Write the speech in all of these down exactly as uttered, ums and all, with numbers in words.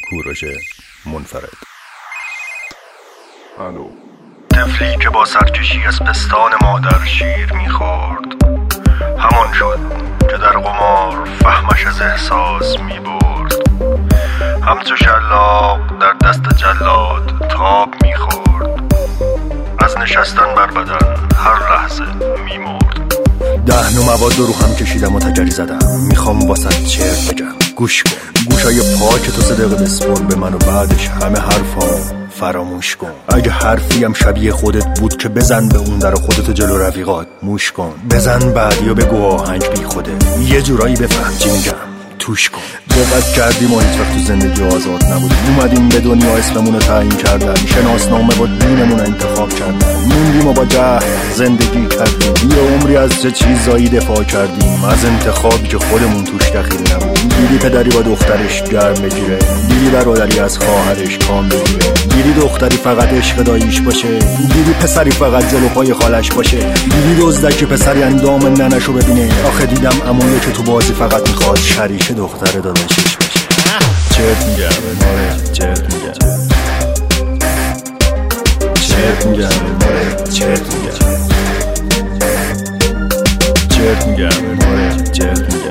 کوروش منفرد. الو. طفلی که با سرکشی از پستان مادر شیر میخورد همان شد که در قمار فهمش از احساس میبرد. همچو شلاق در دست جلاد تاب میخورد، از نشستن بر بدن هر لحظه میمرد. دهن و مواد رو هم کشیدم و تگری زدم، میخوام واسط چرت بگم گوش کن. گوشای پاک تو سه دقیقه بسپر به من و بعدش همه حرفام فراموش کن. اگه حرفیم شبیه خودت بود که بزن به اون در خودت جلو رفیقات موش کن. بزن بعدی و بگو آهنگ بی خوده، یه جورایی بفهم چی میگم توش کن. دقت کردیم و هیچ وقت تو زندگی آزاد نبودیم. اومدیم به دنیا اسممون رو تعیین کردن، شناسنامه با دینمون انتخاب کردن. موندیم و با جهل زندگی کردیم، یه عمری از چه چیزایی دفاع کردیم، از انتخابی که خودمون توش دخیل نبودیم. دیدی پدری با دخترش گرم بگیره، دیدی برادری از خواهرش کام بگیره، دیدی دختری فقط عشق داییش باشه، دیدی پسری فقط جلو پای خالش باشه، دیدی دزدکی پسری اندام ننشو ببینه. آخه دیدم عمویی که تو بازی فقط میخواد شریک دختر داداشش باشه. چرت میگم ماره، چرت میگم چرت میگم ماره، چرت میگم چرت میگم ماره، چرت میگم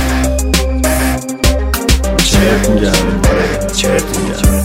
چرت میگم ماره، چرت میگم.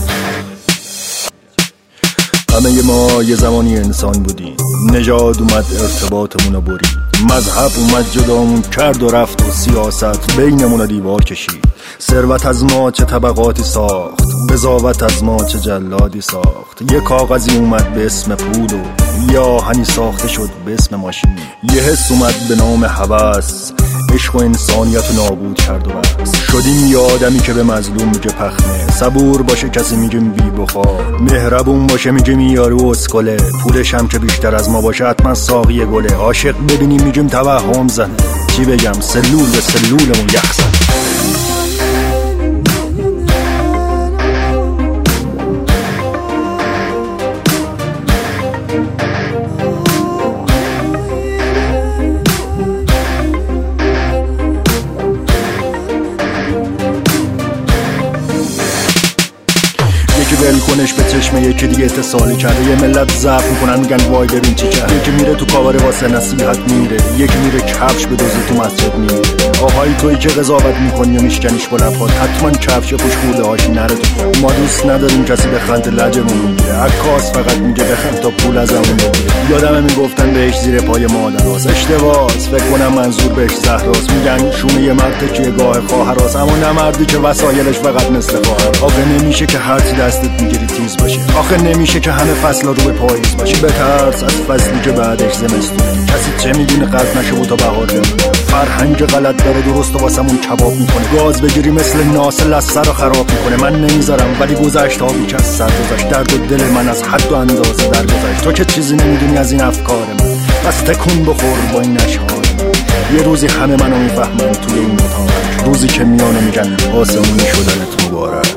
همه ما یه زمانی انسان بودیم، نژاد اومد ارتباطمون رو برید، مذهب اومد جدامون کرد و رفت و سیاست بینمون رو دیوار کشید. ثروت از ما چه طبقاتی ساخت، قضاوت از ما چه جلادی ساخت. یه کاغذی اومد به اسم پول و یه آهنی ساخته شد به اسم ماشین. یه حس اومد به نام هوس، عشق و انسانیت رو نابود کرد و بس. شدیم یه آدمی که به مظلوم میگه پخمه، صبور باشه کسی میگیم بی بخار، مهربون باشه میگیم یارو اسکله، پولش هم که بیشتر از ما باشه حتما ساقی گله. عاشق ببینیم میگیم توهم زنه، چی بگم سلول به سلولمون یخ زنه. یکی ول کنش به چشمه، یکی دیگه اتصالی کرده. یه ملت ضعف میکنن میگن وای ببین چی کرد. یکی میره تو کاوره واسه نصیحت میره، یکی میره کفش به دوزه تو مسجد میره. آهای تویی که قضاوت میکنی و میشکنیش با لبات، حتما کفش پوش خورده هاشی نره تو. ما دوست نداریم کسی به خنده لجمون میگیره، عکاس فقط میگه بخند تا پول ازمون بگیره. یادمه میگفتن بهش زیر پای مادراست، اشتباهست فکر کنم منظور بهش زهراست. میگن شونه یه مرد که گاه خواهراست، اما نه مردی که وسایلش فقط مثل خواهر. آخه نمیشه که هرچی دستت میگیری تیز باشه، آخه نمیشه که همه فصل رو به پاییز باشه. بترس از فصلی که بعدش زمستون، کسی چه میدونه قرض نشه و تا بهار بمونه. فرهنگ غلط داره درست و واسمون کباب میکنه، گاز بگیری مثل ناس لسه رو خراب میکنه. من نمیذارم ولی گذشت آبی که از سر گذشت، درد و دل من از حد و اندازه در گذشت. تو که چیزی نمیدونی از این افکار من، بس تکون بخور با این اشعار من. یه روزی همه منو میفهمن توی این اتاق، روزی که میانو میگن آسمونی شدنت مبارک.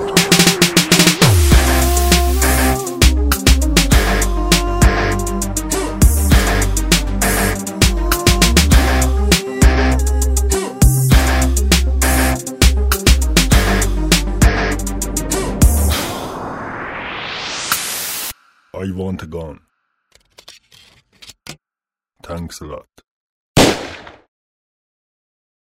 I want a gun. Thanks a lot.